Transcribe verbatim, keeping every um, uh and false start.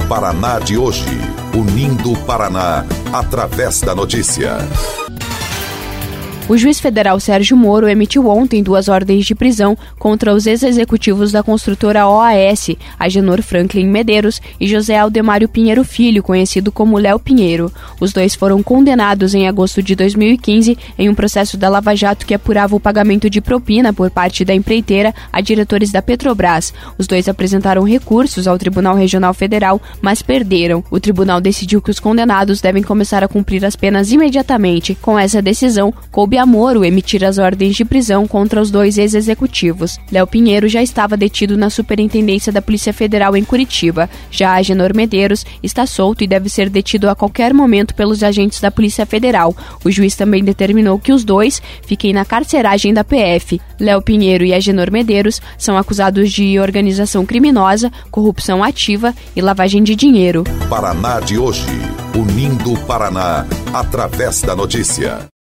Paraná de hoje, unindo o Paraná através da notícia. O juiz federal Sérgio Moro emitiu ontem duas ordens de prisão contra os ex-executivos da construtora O A S, Agenor Franklin Medeiros e José Aldemário Pinheiro Filho, conhecido como Léo Pinheiro. Os dois foram condenados em agosto de dois mil e quinze em um processo da Lava Jato que apurava o pagamento de propina por parte da empreiteira a diretores da Petrobras. Os dois apresentaram recursos ao Tribunal Regional Federal, mas perderam. O tribunal decidiu que os condenados devem começar a cumprir as penas imediatamente. Com essa decisão, coube a Moro emitir as ordens de prisão contra os dois ex-executivos. Léo Pinheiro já estava detido na Superintendência da Polícia Federal em Curitiba. Já Agenor Medeiros está solto e deve ser detido a qualquer momento pelos agentes da Polícia Federal. O juiz também determinou que os dois fiquem na carceragem da P F. Léo Pinheiro e Agenor Medeiros são acusados de organização criminosa, corrupção ativa e lavagem de dinheiro. Paraná de hoje, unindo o Paraná através da notícia.